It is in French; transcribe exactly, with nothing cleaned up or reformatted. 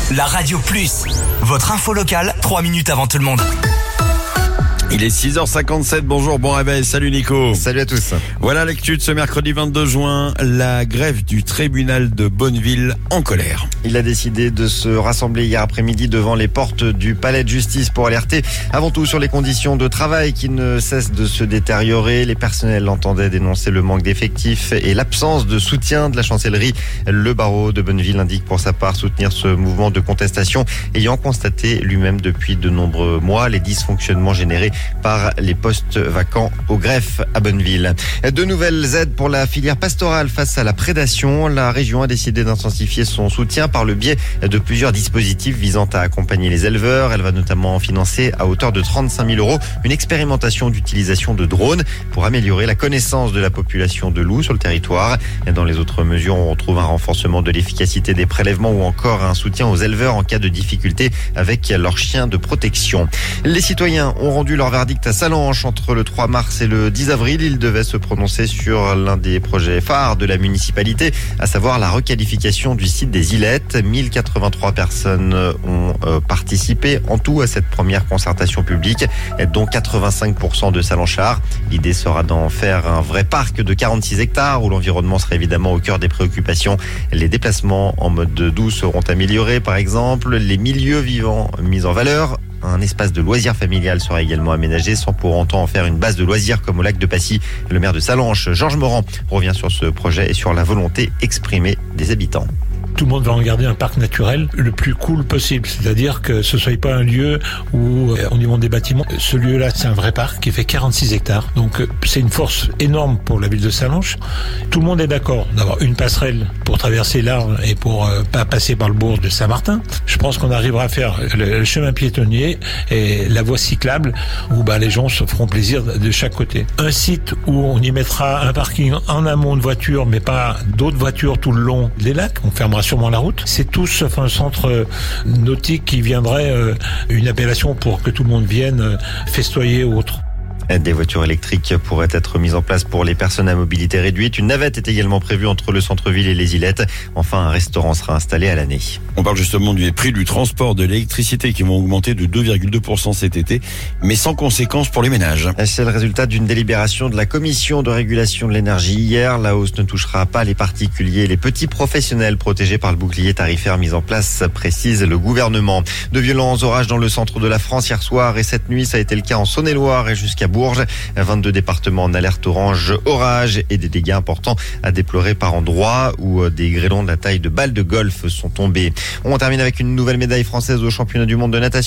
La Radio Plus, votre info locale, trois minutes avant tout le monde. Il est six heures cinquante-sept, bonjour, bon réveil, salut Nico. Salut à tous. Voilà l'actu de ce mercredi vingt-deux juin, la grève du tribunal de Bonneville en colère. Il a décidé de se rassembler hier après-midi devant les portes du palais de justice pour alerter avant tout sur les conditions de travail qui ne cessent de se détériorer. Les personnels entendaient dénoncer le manque d'effectifs et l'absence de soutien de la chancellerie. Le barreau de Bonneville indique pour sa part soutenir ce mouvement de contestation, ayant constaté lui-même depuis de nombreux mois les dysfonctionnements générés par les postes vacants au greffe à Bonneville. De nouvelles aides pour la filière pastorale face à la prédation. La région a décidé d'intensifier son soutien par le biais de plusieurs dispositifs visant à accompagner les éleveurs. Elle va notamment financer à hauteur de trente-cinq mille euros une expérimentation d'utilisation de drones pour améliorer la connaissance de la population de loups sur le territoire. Dans les autres mesures, on retrouve un renforcement de l'efficacité des prélèvements ou encore un soutien aux éleveurs en cas de difficulté avec leurs chiens de protection. Les citoyens ont rendu leur verdict à Salanches entre le trois mars et le dix avril. Ils devaient se prononcer sur l'un des projets phares de la municipalité, à savoir la requalification du site des Ilettes. mille quatre-vingt-trois personnes ont euh, participé en tout à cette première concertation publique, dont quatre-vingt-cinq pour cent de Salonchards. L'idée sera d'en faire un vrai parc de quarante-six hectares où l'environnement sera évidemment au cœur des préoccupations. Les déplacements en mode doux seront améliorés, par exemple, les milieux vivants mis en valeur. Un espace de loisirs familial sera également aménagé sans pour autant en faire une base de loisirs comme au lac de Passy. Le maire de Salanches, Georges Morand, revient sur ce projet et sur la volonté exprimée des habitants. Tout le monde va en garder un parc naturel le plus cool possible. C'est-à-dire que ce soit pas un lieu où on y monte des bâtiments. Ce lieu-là, c'est un vrai parc qui fait quarante-six hectares. Donc, c'est une force énorme pour la ville de Salanches. Tout le monde est d'accord d'avoir une passerelle pour traverser l'Arve et pour euh, pas passer par le bourg de Saint-Martin. Je pense qu'on arrivera à faire le, le chemin piétonnier et la voie cyclable où bah, les gens se feront plaisir de chaque côté. Un site où on y mettra un parking en amont de voitures, mais pas d'autres voitures tout le long des lacs. On fermera sûrement la route. C'est tout sauf un centre nautique qui viendrait euh, une appellation pour que tout le monde vienne euh, festoyer ou autre. Des voitures électriques pourraient être mises en place pour les personnes à mobilité réduite. Une navette est également prévue entre le centre-ville et les Ilettes. Enfin, un restaurant sera installé à l'année. On parle justement du prix du transport, de l'électricité qui vont augmenter de deux virgule deux pour cent cet été, mais sans conséquence pour les ménages. C'est le résultat d'une délibération de la Commission de régulation de l'énergie hier. La hausse ne touchera pas les particuliers et les petits professionnels protégés par le bouclier tarifaire mis en place, précise le gouvernement. De violents orages dans le centre de la France hier soir et cette nuit, ça a été le cas en Saône-et-Loire et jusqu'à Bourges. vingt-deux départements en alerte orange orage et des dégâts importants à déplorer par endroits où des grêlons de la taille de balles de golf sont tombés. On termine avec une nouvelle médaille française au championnat du monde de natation.